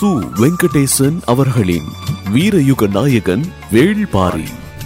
சு. வெங்கடேசன் அவர்களின் வீரயுக நாயகன் வேள்பாரி.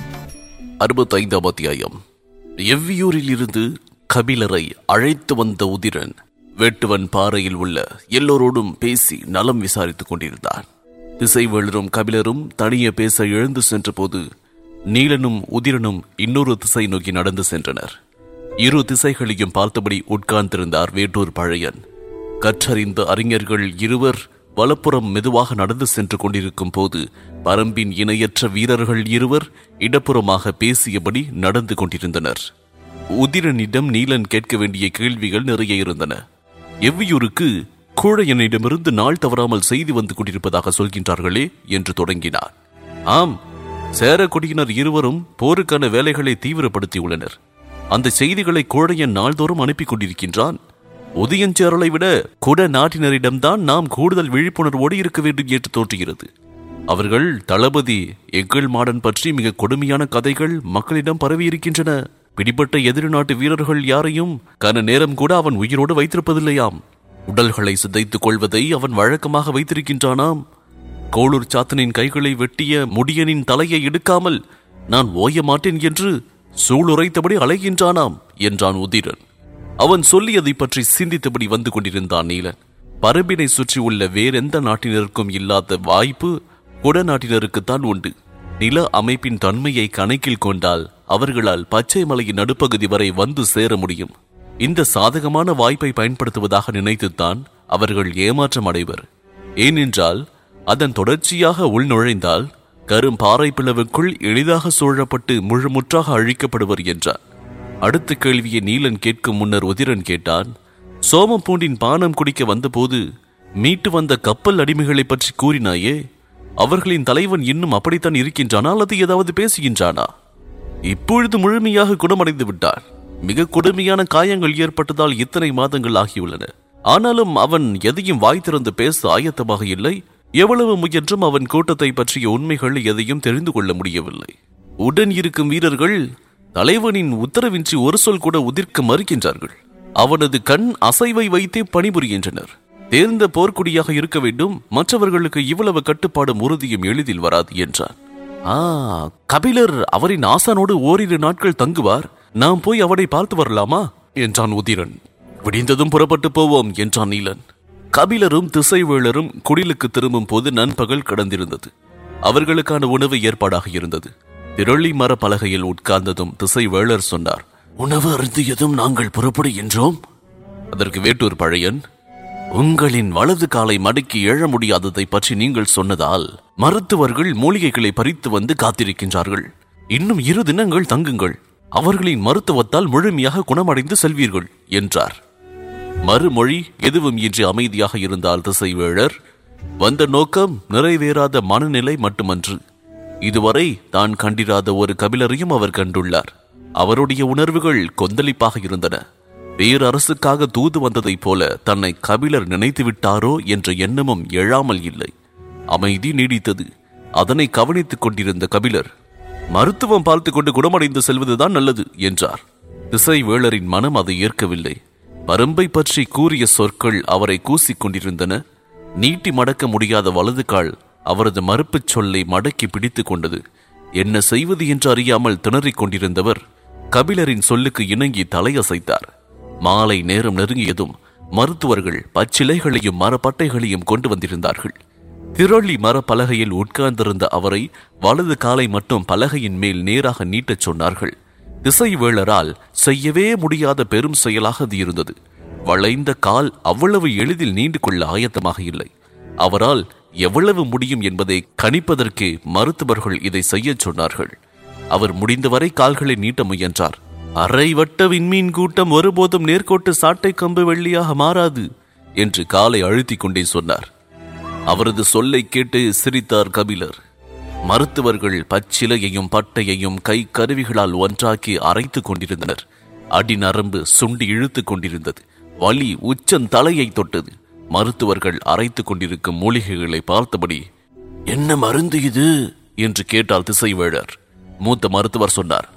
65ஆம் அத்தியாயம். எவ்வியூரில் இருந்து கபிலரை அழைத்து வந்த உதிரன் வெட்டுவன் பாறையில் உள்ள எல்லோரோடும் பேசி நலம் விசாரித்துக் கொண்டிருந்தான். திசைவேளரும் கபிலரும் தனியே பேச எழுந்து சென்ற போது நீலனும் உதிரனும் இன்னொரு திசை நோக்கி நடந்து சென்றனர். இரு திசைகளையும் பார்த்தபடி உட்கார்ந்திருந்தார் வேட்டூர் பழையன். கற்றறிந்த அறிஞர்கள் இருவர் வலப்புறம் மெதுவாக நடந்து சென்று கொண்டிருக்கும் போது பரம்பின் இணையற்ற வீரர்கள் இருவர் இடப்புறமாக பேசியபடி நடந்து கொண்டிருந்தனர். உதிரனிடம் நீலன் கேட்க வேண்டிய கேள்விகள் நிறைய இருந்தன. எவ்வியூருக்கு கூழையனிடமிருந்து நாள் தவறாமல் செய்தி வந்து கொண்டிருப்பதாக சொல்கின்றார்களே என்று தொடங்கினார். ஆம், சேரக்குடியினர் இருவரும் போருக்கான வேலைகளை தீவிரப்படுத்தியுள்ளனர். அந்த செய்திகளை கூழையன் நாள்தோறும் அனுப்பி கொண்டிருக்கின்றான். உதயஞ்சேரலை விட குட நாட்டினரிடம்தான் நாம் கூடுதல் விழிப்புணர்வோடு இருக்க வேண்டும் என்று தோன்றுகிறது. அவர்கள் தளபதி எங்கள் மாடன் பற்றி மிக கொடுமையான கதைகள் மக்களிடம் பரவியிருக்கின்றன. பிடிபட்ட எதிரி நாட்டு வீரர்கள் யாரையும் கன நேரம் கூட அவன் உயிரோடு வைத்திருப்பதில்லையாம். உடல்களை சிதைத்துக் கொள்வதை அவன் வழக்கமாக வைத்திருக்கின்றானாம். கோளூர் சாத்தனின் கைகளை வெட்டிய முடியனின் தலையை எடுக்காமல் நான் ஓய மாட்டேன் என்று சூளுரைத்தபடி அலைகின்றானாம் என்றான் உதிரன். அவன் சொல்லியதை பற்றி சிந்தித்தபடி வந்து கொண்டிருந்தான் நீலன். பரம்பினை சுற்றி உள்ள வேறெந்த நாட்டினருக்கும் இல்லாத வாய்ப்பு குடநாட்டினருக்குத்தான் உண்டு. நில அமைப்பின் தன்மையை கணக்கில் கொண்டால் அவர்களால் பச்சை மலையின் நடுப்பகுதி வரை வந்து சேர முடியும். இந்த சாதகமான வாய்ப்பை பயன்படுத்துவதாக நினைத்துத்தான் அவர்கள் ஏமாற்றம் அடைவர். ஏனென்றால் அதன் தொடர்ச்சியாக உள்நுழைந்தால் கரும்பாறை பிளவுக்குள் எளிதாக சூழப்பட்டு முழுமுற்றாக அழிக்கப்படுவர் என்றார். அடுத்த கேள்வியை நீலன் கேட்கும் முன்னர் உதிரன் கேட்டான். சோமப்பூண்டின் பானம் குடிக்க வந்தபோது மீட்டு வந்த கப்பல் அடிமைகளை பற்றி கூறினாயே, அவர்களின் தலைவன் இன்னும் அப்படித்தான் இருக்கின்றானா அல்லது ஏதாவது பேசுகின்றானா? இப்பொழுது முழுமையாக குணமடைந்து விட்டான். மிக கொடுமையான காயங்கள் ஏற்பட்டதால் இத்தனை மாதங்கள் ஆகியுள்ளன. ஆனாலும் அவன் எதையும் வாய் திறந்து பேச ஆயத்தமாக இல்லை. எவ்வளவு முயன்றும் அவன் கூட்டத்தை பற்றிய உண்மைகள் எதையும் தெரிந்து கொள்ள முடியவில்லை. உடன் இருக்கும் வீரர்கள் தலைவனின் உத்தரவின்றி ஒரு சொல் கூட உதிர்க்க மறுக்கின்றார்கள். அவனது கண் அசைவை வைத்தே பணிபுரிகின்றனர். தேர்ந்த போர்க்குடியாக இருக்க வேண்டும். மற்றவர்களுக்கு இவ்வளவு கட்டுப்பாடும் உறுதியும் எளிதில் வராது என்றான். கபிலர் அவரின் ஆசானோடு ஓரிரு நாட்கள் தங்குவார். நாம் போய் அவனை பார்த்து வரலாமா என்றான் உதிரன். விடிந்ததும் புறப்பட்டு போவோம் என்றான் நீலன். கபிலரும் திசைவேளரும் குடிலுக்கு திரும்பும் போது நண்பகல் கடந்திருந்தது. அவர்களுக்கான உணவு ஏற்பாடாக இருந்தது. திரளி மர பலகையில் உட்கார்ந்ததும் திசைவேளர் சொன்னார். உணவு அருந்தியதும் நாங்கள் புறப்படுகின்றோம். அதற்கு வேட்டூர் பழையன், உங்களின் வலது காலை மடக்கி எழ முடியாததை பற்றி நீங்கள் சொன்னதால் மருத்துவர்கள் மூலிகைகளை பறித்து வந்து காத்திருக்கின்றார்கள். இன்னும் 2 தினங்கள் தங்குங்கள். அவர்களின் மருத்துவத்தால் முழுமையாக குணமடைந்து செல்வீர்கள் என்றார். மறுமொழி எதுவும் இன்றி அமைதியாக இருந்தால் திசைவேளர், வந்த நோக்கம் நிறைவேறாத மனநிலை மட்டுமன்று. இதுவரை தான் கண்டிராத ஒரு கபிலரையும் அவர் கண்டுள்ளார். அவருடைய உணர்வுகள் கொந்தளிப்பாக இருந்தன. பேரரசுக்காக தூது வந்ததைப் போல தன்னை கபிலர் நினைத்து விட்டாரோ என்ற எண்ணமும் எழாமல் இல்லை. அமைதி நீடித்தது. அதனை கவனித்துக் கொண்டிருந்த கபிலர், மருத்துவம் பார்த்து கொண்டு குணமடைந்து செல்வதுதான் நல்லது என்றார். திசைவேளரின் மனம் அதை ஏற்கவில்லை. பரம்பை பற்றி கூறிய சொற்கள் அவரை கூசிக் கொண்டிருந்தன. நீட்டி மடக்க முடியாத வலது கால் அவரது மறுப்புச் சொல்லை மடக்கி பிடித்துக் கொண்டது. என்ன செய்வது என்று அறியாமல் திணறிக் கொண்டிருந்தவர் கபிலரின் சொல்லுக்கு இணங்கி தலையசைத்தார். மாலை நேரம் நெருங்கியதும் மருத்துவர்கள் பச்சிலைகளையும் மரப்பட்டைகளையும் கொண்டு வந்திருந்தார்கள். திரளி மர பலகையில் உட்கார்ந்திருந்த அவரை வலது காலை மட்டும் பலகையின் மேல் நேராக நீட்டச் சொன்னார்கள். திசைவேளரால் செய்யவே முடியாத பெரும் செயலாக அது இருந்தது. வளைந்த கால் அவ்வளவு எளிதில் நீண்டு கொள்ள ஆயத்தமாக இல்லை. அவரால் எவ்வளவு முடியும் என்பதை கணிப்பதற்கே மருத்துவர்கள் இதை செய்ய சொன்னார்கள். அவர் முடிந்தவரை கால்களை நீட்ட முயன்றார். அரை வட்ட விண்மீன் கூட்டம் ஒருபோதும் நேர்கோட்டு சாட்டை கம்பு வெள்ளியாக மாறாது என்று காலை அழுத்திக் கொண்டே சொன்னார். அவரது சொல்லை கேட்டு சிரித்தார் கபிலர். மருத்துவர்கள் பச்சிலையையும் பட்டையையும் கை கருவிகளால் ஒன்றாக்கி அரைத்துக் கொண்டிருந்தனர். அடி நரம்பு சுண்டி இழுத்துக் கொண்டிருந்தது. வலி உச்சன் தலையை தொட்டது. மருத்துவர்கள் அரைத்துக் கொண்டிருக்கும் மூலிகைகளை பார்த்தபடி, என்ன மருந்து இது என்று கேட்டால் திசைவேளர். மூத்த மருத்துவர் சொன்னார்,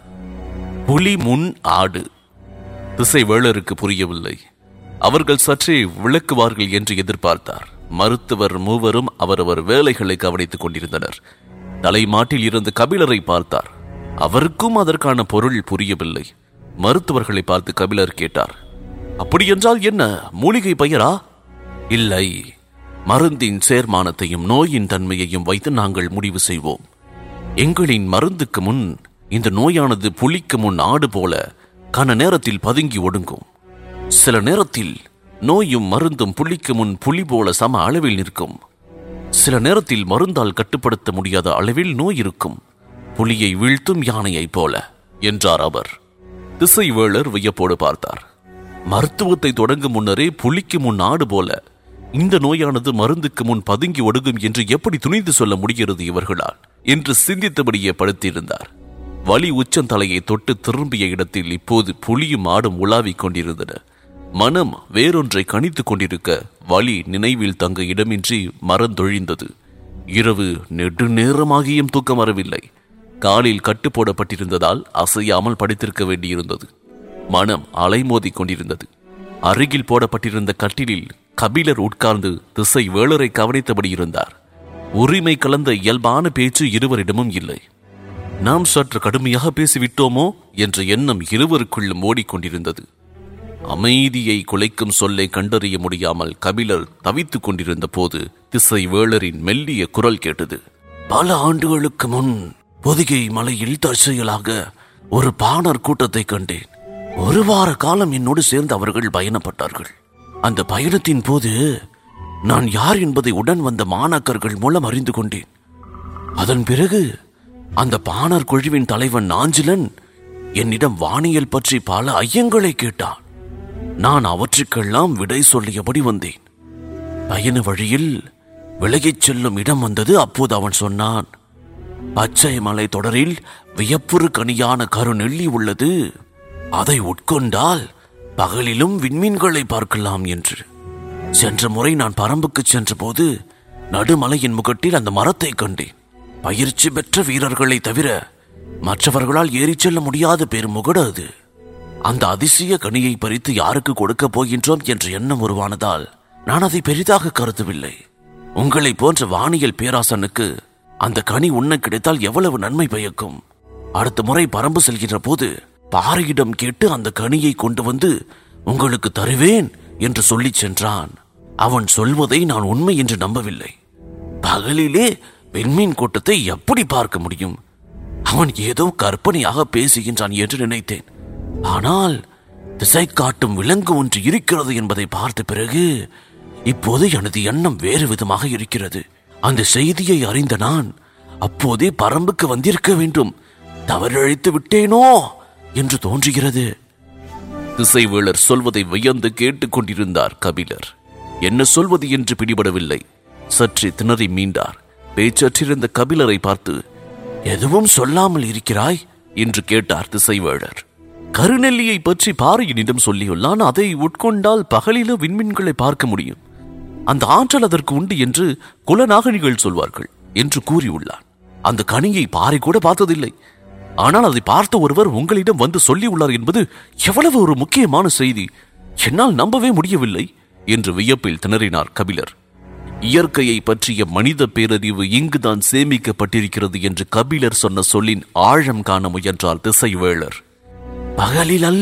புலி முன் ஆடு. திசைவேளருக்கு புரியவில்லை. அவர்கள் சற்றே விளக்குவார்கள் என்று எதிர்பார்த்தார். மருத்துவர் மூவரும் அவரவர் வேலைகளை கவனித்துக் கொண்டிருந்தனர். தலைமாட்டில் இருந்த கபிலரை பார்த்தார். அவருக்கும் அதற்கான பொருள் புரியவில்லை. மருத்துவர்களை பார்த்து கபிலர் கேட்டார், அப்படியென்றால் என்ன, மூலிகை பெயரா? இல்லை, மருந்தின் சேர்மானத்தையும் நோயின் தன்மையையும் வைத்து நாங்கள் முடிவு செய்வோம். எங்களின் மருந்துக்கு முன் இந்த நோயானது புலிக்கு முன் ஆடு போல கன நேரத்தில் பதுங்கி ஒடுங்கும். சில நேரத்தில் நோயும் மருந்தும் புலிக்கு முன் புலி போல சம அளவில் நிற்கும். சில நேரத்தில் மருந்தால் கட்டுப்படுத்த முடியாத அளவில் நோய் இருக்கும், புலியை வீழ்த்தும் யானையை போல என்றார் அவர். திசைவேளர் வியப்போடு பார்த்தார். மருத்துவத்தை தொடங்கும் முன்னரே புலிக்கு முன் ஆடு போல இந்த நோயானது மருந்துக்கு முன் பதுங்கி ஒடுங்கும் என்று எப்படி துணிந்து சொல்ல முடிகிறது இவர்களால் என்று சிந்தித்தபடியே படுத்திருந்தார். வலி உச்சந்தலையை தொட்டு திரும்பிய இடத்தில் இப்போது புலியும் ஆடும் உலாவிக் கொண்டிருந்தன. மனம் வேறொன்றை கணித்துக் கொண்டிருக்க வலி நினைவில் தங்க இடமின்றி மறந்தொழிந்தது. இரவு நெடுநேரமாகியும் தூக்கம் வரவில்லை. காலில் கட்டு போடப்பட்டிருந்ததால் அசையாமல் படுத்திருக்க வேண்டியிருந்தது. மனம் அலைமோதி கொண்டிருந்தது. அருகில் போடப்பட்டிருந்த கட்டிலில் கபிலர் உட்கார்ந்து திசை வேளரை கவனித்தபடி இருந்தார். உரிமை கலந்த இயல்பான பேச்சு இருவரிடமும் இல்லை. நாம் சற்று கடுமையாக பேசிவிட்டோமோ என்ற எண்ணம் இருவருக்குள்ளும் ஓடிக்கொண்டிருந்தது. அமைதியை குலைக்கும் சொல்லை கண்டறிய முடியாமல் கபிலர் தவித்துக் கொண்டிருந்த போது திசை வேளரின் மெல்லிய குரல் கேட்டது. பல ஆண்டுகளுக்கு முன் பொதிகை மலையில் தற்செயலாக ஒரு பாணர் கூட்டத்தை கண்டேன். ஒரு வார காலம் என்னோடு சேர்ந்து அவர்கள் பயணப்பட்டார்கள். அந்த பயணத்தின் போது நான் யார் என்பதை உடன் வந்த மாணாக்கர்கள் மூலம் அறிந்து கொண்டேன். அதன் பிறகு அந்த பாணர் குழுவின் தலைவன் நாஞ்சிலன் என்னிடம் வானியல் பற்றி பல ஐயங்களை கேட்டான். நான் அவற்றுக்கெல்லாம் விடை சொல்லியபடி வந்தேன். பயண வழியில் விலகிச் செல்லும் இடம் வந்தது. அப்போது அவன் சொன்னான், பச்சை மலை தொடரில் வியப்புறு கனியான கருநெல்லி உள்ளது, அதை உட்கொண்டால் பகலிலும் விண்மீன்களை பார்க்கலாம் என்று. சென்ற முறை நான் பரம்புக்கு சென்ற போது நடுமலையின் முகட்டில் அந்த மரத்தை கண்டேன். பயிற்சி பெற்ற வீரர்களை தவிர மற்றவர்களால் ஏறிச் செல்ல முடியாத பெருமுகடு அது. அந்த அதிசய கனியை பறித்து யாருக்கு கொடுக்க போகின்றோம் என்ற எண்ணம் உருவானதால் நான் அதை பெரிதாக கருதவில்லை. உங்களை போன்ற வானியல் பேராசனுக்கு அந்த கனி உண்ண கிடைத்தால் எவ்வளவு நன்மை பயக்கும். அடுத்த முறை பரம்பு செல்கின்ற போது பாறையிடம் கேட்டு அந்த கனியை கொண்டு வந்து உங்களுக்கு தருவேன் என்று சொல்லிச் சென்றான். அவன் சொல்வதை நான் உண்மை என்று நம்பவில்லை. பகலிலே பெண்மீன் கூட்டத்தை எப்படி பார்க்க முடியும்? அவன் ஏதோ கற்பனையாக பேசுகின்றான் என்று நினைத்தேன். ஆனால் திசை காட்டும் விலங்கு ஒன்று இருக்கிறது என்பதை பார்த்த பிறகு இப்போது எனது எண்ணம் வேறு விதமாக இருக்கிறது. அந்த செய்தியை அறிந்த நான் அப்போதே பரம்புக்கு வந்திருக்க வேண்டும். தவறிழைத்து விட்டேனோ என்று தோன்றுகிறது. திசைவேளர் சொல்வதை வியந்து கேட்டுக் கொண்டிருந்தார் கபிலர். என்ன சொல்வது என்று பிடிபடவில்லை. சற்று திணறி மீண்டார். பேச்சற்றிருந்த கபிலரை பார்த்து, எதுவும் சொல்லாமல் இருக்கிறாய் என்று கேட்டார் திசைவேளர். கருநெல்லியை பற்றி பாறையினிடம் சொல்லியுள்ளான். அதை உட்கொண்டால் பகலில விண்மீன்களை பார்க்க முடியும், அந்த ஆற்றல் அதற்கு உண்டு என்று குலநாகனிகள் சொல்வார்கள் என்று கூறியுள்ளான். அந்த கனியை பாறை கூட பார்த்ததில்லை. ஆனால் அதை பார்த்த ஒருவர் உங்களிடம் வந்து சொல்லியுள்ளார் என்பது எவ்வளவு ஒரு முக்கியமான செய்தி. என்னால் நம்பவே முடியவில்லை என்று வியப்பில் திணறினார் கபிலர். இயற்கையை பற்றிய மனித பேரறிவு இங்குதான் சேமிக்கப்பட்டிருக்கிறது என்று கபிலர் சொன்ன சொல்லின் ஆழம் காண முயன்றார் திசைவேளர். பகலில் அல்ல,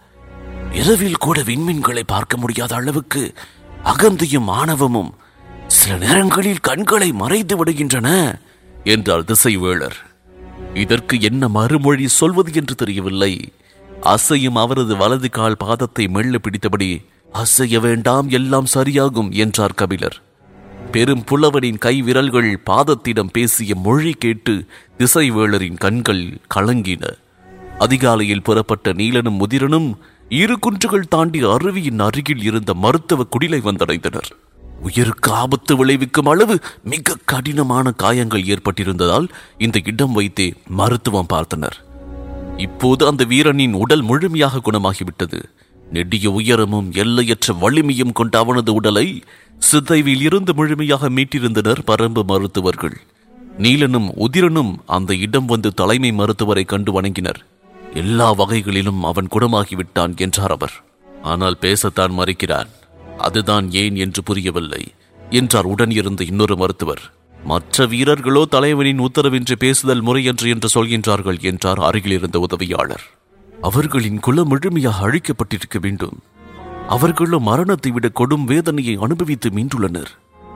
இரவில் கூட விண்மீன்களை பார்க்க முடியாத அளவுக்கு அகந்தையும் ஆணவமும் சில நேரங்களில் கண்களை மறைத்து விடுகின்றன என்றார் திசைவேளர். இதற்கு என்ன மறுமொழி சொல்வது என்று தெரியவில்லை. அசையும் அவரது வலது கால் பாதத்தை மெல்ல பிடித்தபடி, அசைய வேண்டாம், எல்லாம் சரியாகும் என்றார் கபிலர். பெரும் புலவனின் கை விரல்கள் பாதத்திடம் பேசிய மொழி கேட்டு திசைவேளரின் கண்கள் கலங்கின. அதிகாலையில் புறப்பட்ட நீலனும் முதிரனும் இரு குன்றுகள் தாண்டி அருவியின் அருகில் இருந்த மருத்துவ குடிலை வந்தடைந்தனர். உயிருக்கு ஆபத்து விளைவிக்கும் அளவு மிக கடினமான காயங்கள் ஏற்பட்டிருந்ததால் இந்த இடம் வைத்தே மருத்துவம் பார்த்தனர். இப்போது அந்த வீரனின் உடல் முழுமையாக குணமாகிவிட்டது. நெடிய உயரமும் எல்லையற்ற வலிமையும் கொண்ட அவனது உடலை சிதைவில் இருந்து முழுமையாக மீட்டிருந்தனர் பரம்பு மருத்துவர்கள். நீலனும் உதிரனும் அந்த இடம் வந்து தலைமை மருத்துவரை கண்டு வணங்கினர். எல்லா வகைகளிலும் அவன் குணமாகிவிட்டான் என்றார் அவர். ஆனால் பேசத்தான் மறுக்கிறான். அதுதான் ஏன் என்று புரியவில்லை. என்றார் உடன் இருந்த இன்னொரு மருத்துவர். மற்ற வீரர்களோ தலைவனின் உத்தரவின்றி பேசுதல் முறையன்று என்று சொல்கின்றார்கள் என்றார் அருகில் இருந்த உதவியாளர். அவர்களின் குலம் முழுமையாக அழிக்கப்பட்டிருக்க வேண்டும். அவர்களும் மரணத்தை விட கொடும் வேதனையை அனுபவித்து மீண்டுள்ளனர்.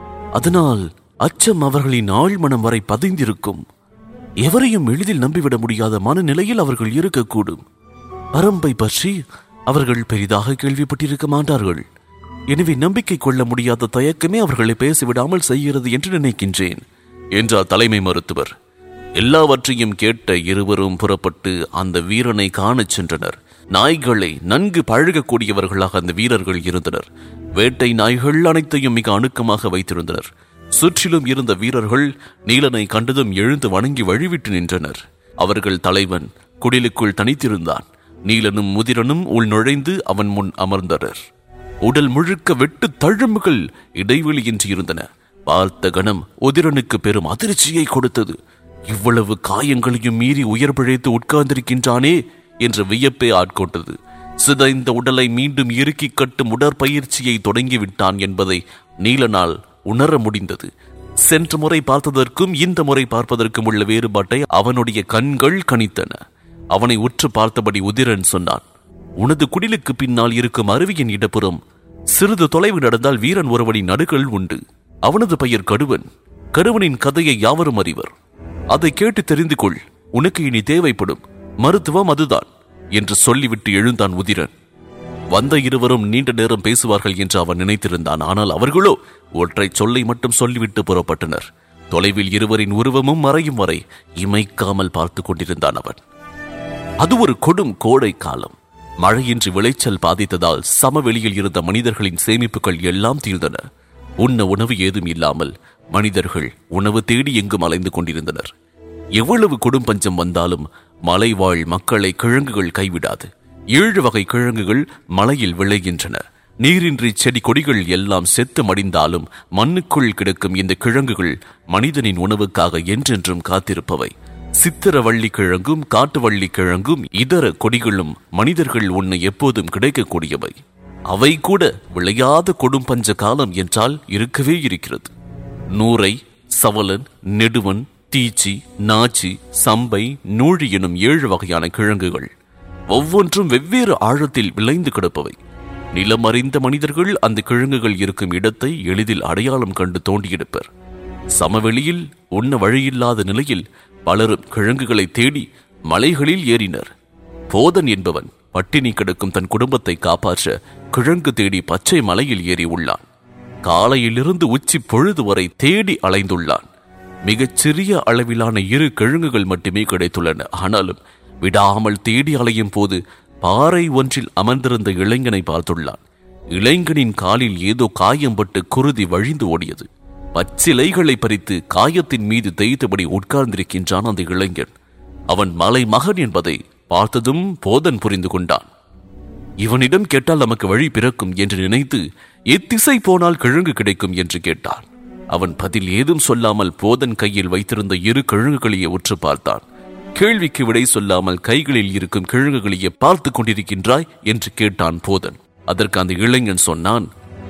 அதனால் அச்சம் அவர்களின் ஆழ்மனம் வரை பதிந்திருக்கும். எவரையும் எளிதில் நம்பிவிட முடியாத மனநிலையில் அவர்கள் இருக்கக்கூடும். பரம்பை பற்றி அவர்கள் பெரிதாக கேள்விப்பட்டிருக்க மாட்டார்கள். எனவே நம்பிக்கை கொள்ள முடியாத தயக்கமே அவர்களை பேசிவிடாமல் செய்கிறது என்று நினைக்கின்றேன் என்றார் தலைமை மருத்துவர். எல்லாவற்றையும் கேட்ட இருவரும் புறப்பட்டு அந்த வீரனை காணச் சென்றனர். நாய்களை நன்கு பழகக்கூடியவர்களாக அந்த வீரர்கள் இருந்தனர். வேட்டை நாய்கள் அனைத்தையும் மிக அணுக்கமாக வைத்திருந்தனர். சுற்றிலும் இருந்த வீரர்கள் நீலனை கண்டதும் எழுந்து வணங்கி வழிவிட்டு நின்றனர். அவர்கள் தலைவன் குடிலுக்குள் தனித்திருந்தான். நீலனும் முதிரனும் உள் நுழைந்து அவன் முன் அமர்ந்தனர். உடல் முழுக்க வெட்டு தழும்புகள் இடைவெளியின்றி இருந்தன. பார்த்த கணம் உதிரனுக்கு பெரும் அதிர்ச்சியை கொடுத்தது. இவ்வளவு காயங்களையும் மீறி உயிர் பிழைத்து உட்கார்ந்திருக்கின்றானே என்ற வியப்பை ஆட்கொண்டது. சிதைந்த உடலை மீண்டும் இறுக்கி கட்டும் உடற்பயிற்சியை தொடங்கிவிட்டான் என்பதை நீலனால் உணர முடிந்தது. சென்ற முறை பார்த்ததற்கும் இந்த முறை பார்ப்பதற்கும் உள்ள வேறுபாட்டை அவனுடைய கண்கள் கணித்தன. அவனை உற்று பார்த்தபடி உதிரன் சொன்னான், உனது குடிலுக்கு பின்னால் இருக்கும் அருவியின் இடப்புறம் சிறிது தொலைவு நடந்தால் வீரன் ஒருவனின் நடுகள் உண்டு. அவனது பெயர் கடுவன். கடுவனின் கதையை யாவரும் அறிவர். அதை கேட்டு தெரிந்து கொள். உனக்கு இனி தேவைப்படும் மருத்துவம் அதுதான் என்று சொல்லிவிட்டு எழுந்தான் உதிரன். வந்த இருவரும் நீண்ட நேரம் பேசுவார்கள் என்று அவன் நினைத்திருந்தான். ஆனால் அவர்களோ ஒற்றை சொல்லை மட்டும் சொல்லிவிட்டு புறப்பட்டனர். தொலைவில் இருவரின் உருவமும் மறையும் வரை இமைக்காமல் பார்த்து கொண்டிருந்தான் அவன். அது ஒரு கொடும் கோடை காலம். மழையின்றி விளைச்சல் பாதித்ததால் சமவெளியில் இருந்த மனிதர்களின் சேமிப்புகள் எல்லாம் தீர்ந்தன. உண்ண உணவு ஏதும் இல்லாமல் மனிதர்கள் உணவு தேடி எங்கும் அலைந்து கொண்டிருந்தனர். எவ்வளவு கொடும் பஞ்சம் வந்தாலும் மலைவாழ் மக்களை கிழங்குகள் கைவிடாது. 7 வகை கிழங்குகள் மலையில் விளைகின்றன. நீரின்றி செடி கொடிகள் எல்லாம் செத்து மடிந்தாலும் மண்ணுக்குள் கிடக்கும் இந்த கிழங்குகள் மனிதனின் உணவுக்காக என்றென்றும் காத்திருப்பவை. சித்திரவள்ளி கிழங்கும் காட்டுவள்ளி கிழங்கும் இதர கொடிகளும் மனிதர்கள் உன்னை எப்போதும் கிடைக்கக்கூடியவை. அவை கூட விளையாத கொடும் பஞ்ச காலம் என்றால் இருக்கவே இருக்கிறது. நூரை, சவலன், நெடுவன், தீச்சி, நாச்சி, சம்பை, நூழி எனும் 7 வகையான கிழங்குகள் ஒவ்வொன்றும் வெவ்வேறு ஆழத்தில் விளைந்து கிடப்பவை. நிலமறிந்த மனிதர்கள் அந்த கிழங்குகள் இருக்கும் இடத்தை எளிதில் அடையாளம் கண்டு தோண்டியெடுப்பர். சமவெளியில் உண்ண வழியில்லாத நிலையில் பலரும் கிழங்குகளை தேடி மலைகளில் ஏறினர். போதன் என்பவன் பட்டினி கிடக்கும் தன் குடும்பத்தை காப்பாற்ற கிழங்கு தேடி பச்சை மலையில் ஏறி உள்ளான். காலையிலிருந்து உச்சி பொழுது வரை தேடி அலைந்துள்ளான். மிகச் சிறிய அளவிலான 2 கிழங்குகள் மட்டுமே கிடைத்துள்ளன. ஆனாலும் விடாமல் தேடி அலையும் போது பாறை ஒன்றில் அமர்ந்திருந்த இளைஞனை பார்த்துள்ளான். இளைஞனின் காலில் ஏதோ காயம்பட்டு குருதி வழிந்து ஓடியது. பச்சிலைகளை பறித்து காயத்தின் மீது தேய்த்தபடி உட்கார்ந்திருக்கின்றான் அந்த இளைஞன். அவன் மலை மகன் என்பதை பார்த்ததும் போதன் புரிந்து கொண்டான். இவனிடம் கேட்டால் நமக்கு வழி பிறக்கும் என்று நினைத்து எத்திசை போனால் கிழங்கு கிடைக்கும் என்று கேட்டான். அவன் பதில் ஏதும் சொல்லாமல் போதன் கையில் வைத்திருந்த 2 கிழங்குகளையே உற்று பார்த்தான். கேள்விக்கு விடை சொல்லாமல் கைகளில் இருக்கும் கிழங்குகளையே பார்த்து கொண்டிருக்கின்றாய் என்று கேட்டான் போதன். அதற்கு அந்த இளைஞன் சொன்னான்,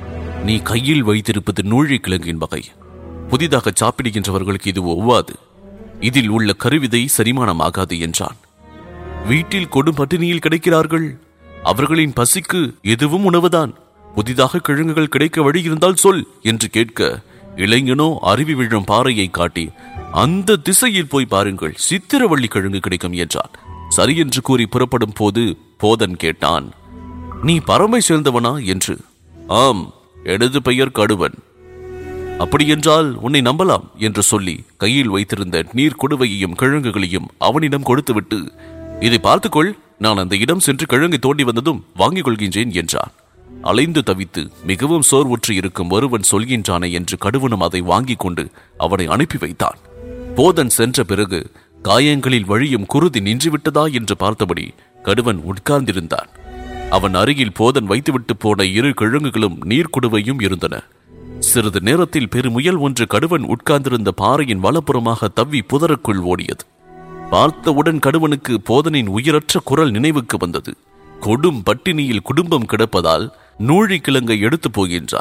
நீ கையில் வைத்திருப்பது நூழி கிழங்கின் வகை. புதிதாக சாப்பிடுகின்றவர்களுக்கு இது ஒவ்வாது. இதில் உள்ள கருவிதை செரிமானமாகாது என்றான். வீட்டில் கொடும் பட்டினியில் கிடைக்கிறார்கள். அவர்களின் பசிக்கு எதுவும் உணவுதான். புதிதாக கிழங்குகள் கிடைக்க வழி இருந்தால் சொல் என்று கேட்க, இளைஞனோ அருவி விழும் பாறையை காட்டி, அந்த திசையில் போய் பாருங்கள், சித்திரவள்ளி கிழங்கு கிடைக்கும் என்றான். சரி என்று கூறி புறப்படும் போது போதன் கேட்டான், நீ பரமை சேர்ந்தவனா என்று. ஆம், எனது பெயர் கடுவன். அப்படியென்றால் உன்னை நம்பலாம் என்று சொல்லி கையில் வைத்திருந்த நீர் குடுவையையும் கிழங்குகளையும் அவனிடம் கொடுத்துவிட்டு, இதை பார்த்துக்கொள், நான் அந்த இடம் சென்று கிழங்கை தோண்டி வந்ததும் வாங்கிக் கொள்கின்றேன் என்றான். அலைந்து தவித்து மிகவும் சோர்வுற்று இருக்கும் ஒருவன் சொல்கின்றானே என்று கடுவனும் அதை வாங்கிக் கொண்டு அவனை அனுப்பி வைத்தான். போதன் சென்ற பிறகு காயங்களில் வழியும் குருதி நின்றுவிட்டதா என்று பார்த்தபடி கடுவன் உட்கார்ந்திருந்தான். அவன் அருகில் போதன் வைத்துவிட்டு போன 2 கிழங்குகளும் நீர்க்குடுவையும் இருந்தன. சிறிது நேரத்தில் பெருமுயல் ஒன்று கடுவன் உட்கார்ந்திருந்த பாறையின் வலப்புறமாக தவ்வி புதருக்குள் ஓடியது. பார்த்தவுடன் கடுவனுக்கு போதனின் உயிரற்ற குரல் நினைவுக்கு வந்தது. கொடும் பட்டினியில் குடும்பம் கிடப்பதால் நூழி கிழங்கை எடுத்து போகின்றான்.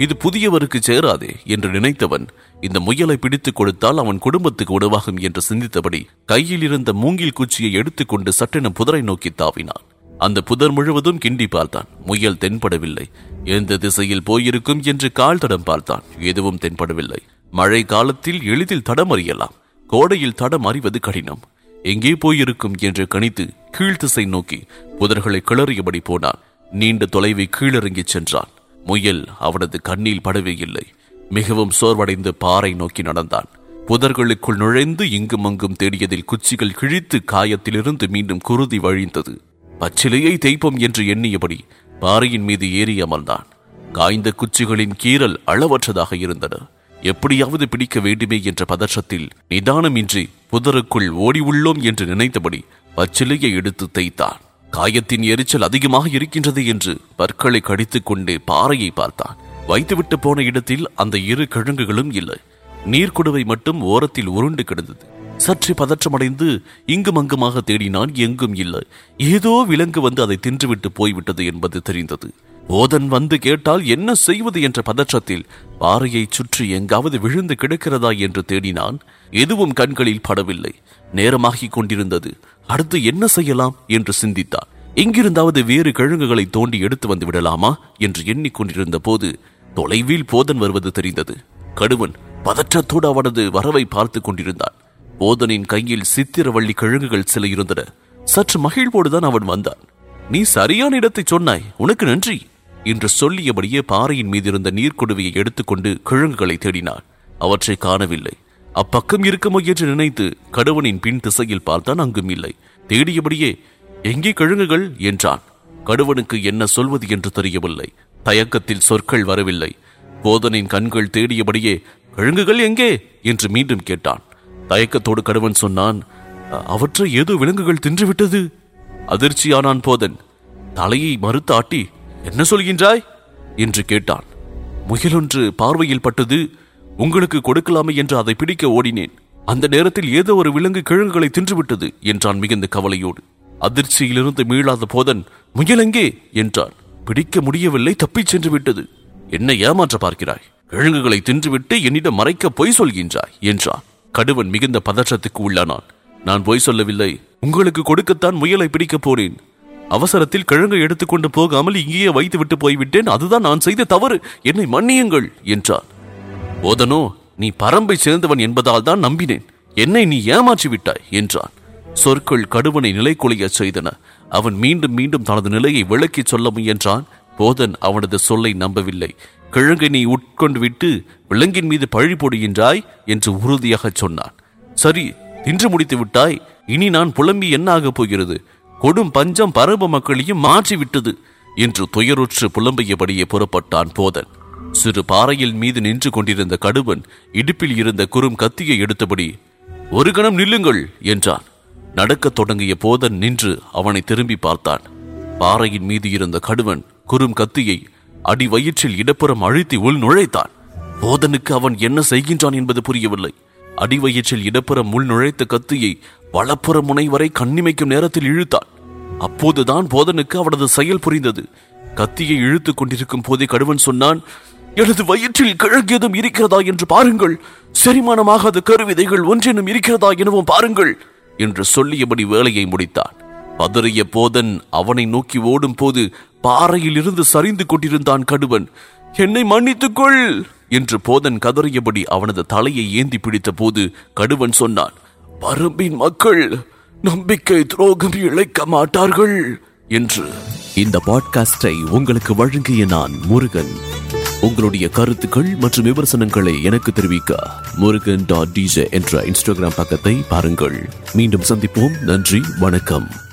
இது புதியவருக்கு சேராதே என்று நினைத்தவன் இந்த முயலை பிடித்துக் கொடுத்தால் அவன் குடும்பத்துக்கு உணவாகும் என்று சிந்தித்தபடி கையில் இருந்த மூங்கில் குச்சியை எடுத்துக்கொண்டு சட்டென புதரை நோக்கி தாவினான். அந்த புதர் முழுவதும் கிண்டி பார்த்தான். முயல் தென்படவில்லை. எந்த திசையில் போயிருக்கும் என்று கால் தடம் பார்த்தான். எதுவும் தென்படவில்லை. மழை காலத்தில் எளிதில் தடம் அறியலாம், கோடையில் தடம் அறிவது கடினம். எங்கே போயிருக்கும் என்று கணித்து கீழ்த்திசை நோக்கி புதர்களை கிளறியபடி போனான். நீண்ட தொலைவை கீழிறங்கி சென்றான். முயல் அவனது கண்ணில் படவே இல்லை. மிகவும் சோர்வடைந்து பாறை நோக்கி நடந்தான். புதர்களுக்குள் நுழைந்து இங்கும் அங்கும் தேடியதில் குச்சிகள் கிழித்து காயத்திலிருந்து மீண்டும் குருதி வழிந்தது. பச்சிலையை தேய்ப்போம் என்று எண்ணியபடி பாறையின் மீது ஏறி அமர்ந்தான். காய்ந்த குச்சிகளின் கீறல் அளவற்றதாக இருந்தன. எப்படியாவது பிடிக்க வேண்டுமே என்ற பதற்றத்தில் நிதானமின்றி புதருக்குள் ஓடி உள்ளோம் என்று நினைத்தபடி பச்சிலையை எடுத்து தேய்த்தான். காயத்தின் எரிச்சல் அதிகமாக இருக்கின்றது என்று பற்களை கடித்துக் கொண்டே பாறையை பார்த்தான். வைத்துவிட்டு போன இடத்தில் அந்த இரு கிழங்குகளும் இல்லை. நீர்க்குடுவை மட்டும் ஓரத்தில் உருண்டு கிடந்தது. சற்று பதற்றமடைந்து இங்கும் அங்குமாக தேடினான். எங்கும் இல்லை. ஏதோ விலங்கு வந்து அதை தின்றுவிட்டு போய்விட்டது என்பது தெரிந்தது. போதன் வந்து கேட்டால் என்ன செய்வது என்ற பதற்றத்தில் பாறையை சுற்றி எங்காவது விழுந்து கிடக்கிறதா என்று தேடினான். எதுவும் கண்களில் படவில்லை. நேரமாகிக் கொண்டிருந்தது. அடுத்து என்ன செய்யலாம் என்று சிந்தித்தான். எங்கிருந்தாவது வேறு கிழங்குகளை தோண்டி எடுத்து வந்து விடலாமா என்று எண்ணிக்கொண்டிருந்த போது தொலைவில் போதன் வருவது தெரிந்தது. கடுவன் பதற்றத்தோடு அவனது வரவை பார்த்து கொண்டிருந்தான். போதனின் கையில் சித்திரவள்ளி கிழங்குகள் சில இருந்தன. சற்று மகிழ்வோடுதான் அவன் வந்தான். நீ சரியான இடத்தை சொன்னாய், உனக்கு நன்றி என்று சொல்லியபடியே பாறையின் மீது இருந்த நீர்க்குடுவையை எடுத்துக்கொண்டு கிழங்குகளை தேடினான். அவற்றை காணவில்லை. அப்பக்கம் இருக்குமோ என்று நினைத்து கடுவனின் பின் திசையில் பார்த்தான். அங்கும் இல்லை. தேடியபடியே எங்கே கிழங்குகள் என்றான். கடுவனுக்கு என்ன சொல்வது என்று தெரியவில்லை. தயக்கத்தில் சொற்கள் வரவில்லை. போதனின் கண்கள் தேடியபடியே கிழங்குகள் எங்கே என்று மீண்டும் கேட்டான். தயக்கத்தோடு கடுவன் சொன்னான், அவற்றை ஏதோ விலங்குகள் தின்றுவிட்டது. அதிர்ச்சியானான் போதன். தலையை மறுத்து ஆட்டி, என்ன சொல்கின்றாய் என்று கேட்டான். முயலொன்று பார்வையில் பட்டது. உங்களுக்கு கொடுக்கலாமே என்று அதை பிடிக்க ஓடினேன். அந்த நேரத்தில் ஏதோ ஒரு விலங்கு கிழங்குகளை தின்றுவிட்டது என்றான் மிகுந்த கவலையோடு. அதிர்ச்சியிலிருந்து மீளாத போதன், முயல் எங்கே என்றான். பிடிக்க முடியவில்லை, தப்பிச் சென்று விட்டது. என்ன ஏமாற்ற பார்க்கிறாய்? கிழங்குகளை தின்றுவிட்டு என்னிடம் மறைக்க பொய் சொல்கின்றாய் என்றான். கடுவன் மிகுந்த பதற்றத்துக்கு உள்ளானான். நான் பொய் சொல்லவில்லை. உங்களுக்கு கொடுக்கத்தான் முயலை பிடிக்கப் போனேன். அவசரத்தில் கிழங்கை எடுத்துக்கொண்டு போகாமல் இங்கேயே வைத்து விட்டு போய்விட்டேன். அதுதான் நான் செய்த தவறு. என்னை மன்னியுங்கள் என்றான். போதனோ, நீ பரம்பை சேர்ந்தவன் என்பதால் தான் நம்பினேன். என்னை நீ ஏமாற்றி விட்டாய் என்றான். சொற்கள் கடுவனை நிலை கொலைய செய்தன. அவன் மீண்டும் மீண்டும் தனது நிலையை விளக்கி சொல்ல முயன்றான். போதன் அவனது சொல்லை நம்பவில்லை. கிழங்கை நீ உட்கொண்டு விட்டு விலங்கின் மீது பழி போடுகின்றாய் என்று உறுதியாக சொன்னான். சரி, தின்று முடித்து விட்டாய். இனி நான் புலம்பி என்ன ஆகப் போகிறது? கொடும் பஞ்சம் பரப மக்களையும் மாற்றிவிட்டது என்று துயருற்று புலம்பியபடியே புறப்பட்டான் போதன். சிறு பாறையில் மீது நின்று கொண்டிருந்த கடுவன் இடுப்பில் இருந்த குறும் கத்தியை எடுத்தபடி, ஒரு கணம் நில்லுங்கள் என்றான். நடக்கத் தொடங்கிய போதன் நின்று அவனை திரும்பி பார்த்தான். பாறையின் மீது இருந்த கடுவன் குறும் கத்தியை அடி வயிற்றில் இடப்புறம் அழுத்தி உள் நுழைத்தான். போதனுக்கு அவன் என்ன செய்கின்றான் என்பது புரியவில்லை. அடிவயிற்றில் இடப்புறம் உள் நுழைத்த கத்தியை வலப்புற முனை வரை கண்ணிமைக்கும் நேரத்தில் இழுத்தான். அப்போதுதான் போதனுக்கு அவனது செயல் புரிந்தது. கத்தியை இழுத்துக் கொண்டிருக்கும் போதே கடுவன் சொன்னான், எனது வயிற்றில் கிழங்கேதும் இருக்கிறதா என்று பாருங்கள். செரிமானமாகாத கருவிதைகள் ஒன்றேனும் இருக்கிறதா எனவும் பாருங்கள் என்று சொல்லியபடி வேலையை முடித்தான். பதறிய போதன் அவனை நோக்கி ஓடும் போது பாறையில் இருந்து சரிந்து கொண்டிருந்தான் கடுவன். என்னை மன்னித்துக்கொள் என்று போதன் கதறியபடி அவனது தலையை ஏந்தி பிடித்த போது கடுவன் சொன்னான், பரம்பின் மக்கள் நம்பிக்கை துரோகம் இழைக்க மாட்டார்கள் என்று. இந்த பாட்காஸ்டை உங்களுக்கு வழங்கிய நான் முருகன். உங்களுடைய கருத்துக்கள் மற்றும் விமர்சனங்களை எனக்கு தெரிவிக்க murugan.dj என்ற இன்ஸ்டாகிராம் பக்கத்தை பாருங்கள். மீண்டும் சந்திப்போம். நன்றி, வணக்கம்.